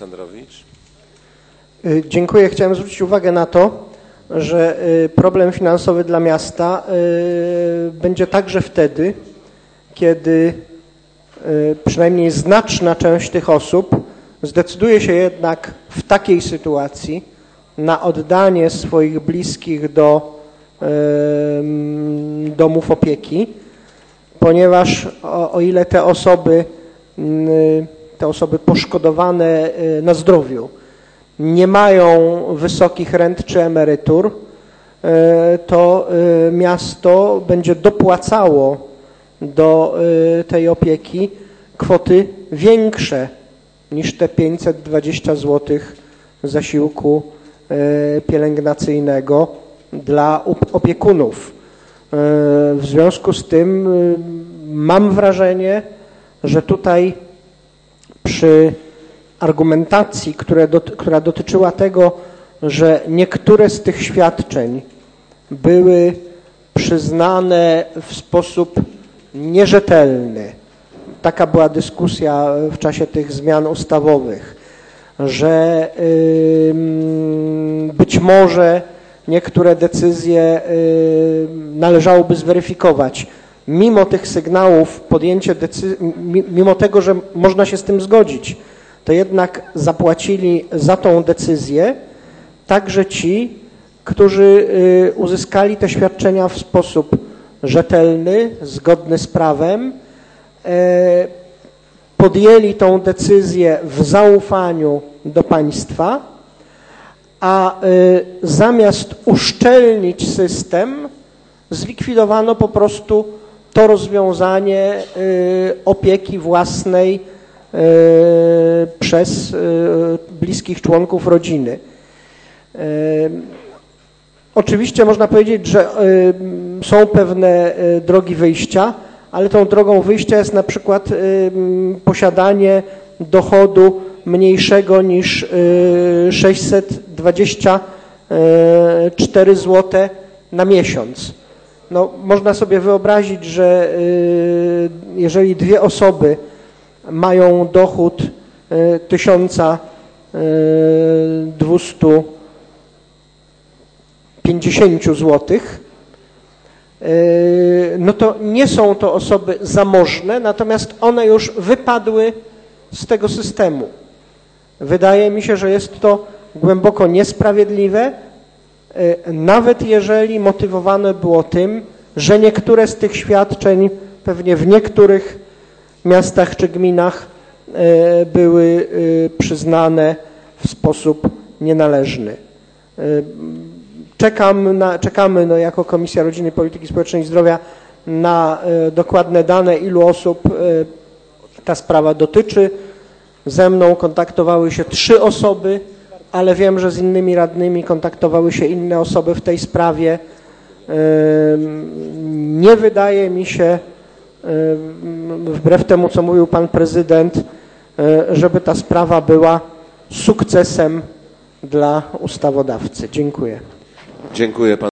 Aleksandrowicz. Dziękuję. Chciałem zwrócić uwagę na to, że problem finansowy dla miasta będzie także wtedy, kiedy przynajmniej znaczna część tych osób zdecyduje się jednak w takiej sytuacji na oddanie swoich bliskich do domów opieki, ponieważ o ile te osoby poszkodowane na zdrowiu nie mają wysokich rent czy emerytur, to miasto będzie dopłacało do tej opieki kwoty większe niż te 520 zł zasiłku pielęgnacyjnego dla opiekunów. W związku z tym mam wrażenie, że tutaj przy argumentacji, która dotyczyła tego, że niektóre z tych świadczeń były przyznane w sposób nierzetelny, taka była dyskusja w czasie tych zmian ustawowych, że być może niektóre decyzje należałoby zweryfikować. Mimo tych sygnałów podjęcie decyzji, mimo tego, że można się z tym zgodzić, to jednak zapłacili za tą decyzję także ci, którzy uzyskali te świadczenia w sposób rzetelny, zgodny z prawem, podjęli tą decyzję w zaufaniu do państwa, a zamiast uszczelnić system, zlikwidowano po prostu to rozwiązanie opieki własnej przez bliskich członków rodziny. Oczywiście można powiedzieć, że są pewne drogi wyjścia, ale tą drogą wyjścia jest na przykład posiadanie dochodu mniejszego niż 624 zł na miesiąc. No, można sobie wyobrazić, że jeżeli dwie osoby mają dochód 1250 zł, no to nie są to osoby zamożne, natomiast one już wypadły z tego systemu. Wydaje mi się, że jest to głęboko niesprawiedliwe, nawet jeżeli motywowane było tym, że niektóre z tych świadczeń pewnie w niektórych miastach czy gminach były przyznane w sposób nienależny. Czekamy jako Komisja Rodziny, Polityki Społecznej i Zdrowia na dokładne dane, ilu osób ta sprawa dotyczy. Ze mną kontaktowały się 3 osoby, ale wiem, że z innymi radnymi kontaktowały się inne osoby w tej sprawie. Nie wydaje mi się, wbrew temu, co mówił pan prezydent, żeby ta sprawa była sukcesem dla ustawodawcy. Dziękuję. Dziękuję panu.